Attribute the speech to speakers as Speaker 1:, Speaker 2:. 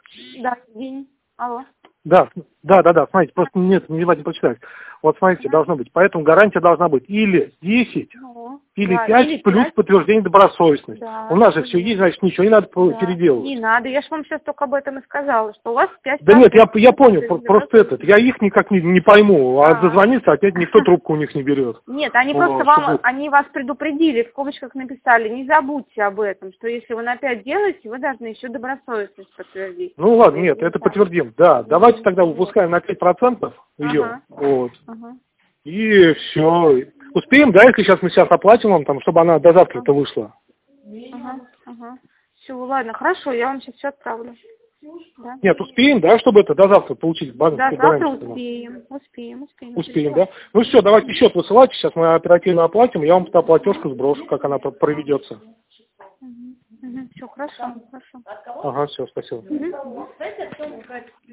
Speaker 1: Да, день. Алло.
Speaker 2: Да, смотрите, просто нет, не внимательно почитать. Вот смотрите, должно быть. Поэтому гарантия должна быть или 10, или
Speaker 1: да,
Speaker 2: 5
Speaker 1: или
Speaker 2: плюс
Speaker 1: 5.
Speaker 2: подтверждение добросовестности.
Speaker 1: Да,
Speaker 2: У нас же все есть, значит, ничего не надо переделывать.
Speaker 1: Не надо, я же вам сейчас только об этом и сказала, что у вас 5.
Speaker 2: Да нет, я понял, просто я их никак не пойму, а дозвониться опять никто трубку у них не берет.
Speaker 1: Нет, они просто они вас предупредили, в скобочках написали, не забудьте об этом, что если вы опять делаете, вы должны еще добросовестность подтвердить.
Speaker 2: Ну ладно, нет, это подтвердим, да. Давайте тогда выпускаем на 5% ее, вот. И все. Успеем, да, если мы сейчас оплатим вам, там, чтобы она до завтра-то вышла?
Speaker 1: Все, ладно, хорошо, я вам сейчас все отправлю. Да?
Speaker 2: Нет, успеем, да, чтобы это до завтра получить банковскую гарантию?
Speaker 1: Да, завтра успеем.
Speaker 2: Успеем, да? Ну все, давайте счет высылайте, сейчас мы оперативно оплатим, я вам тогда платежку сброшу, как она проведется.
Speaker 1: Все, хорошо.
Speaker 2: Ага, все, спасибо.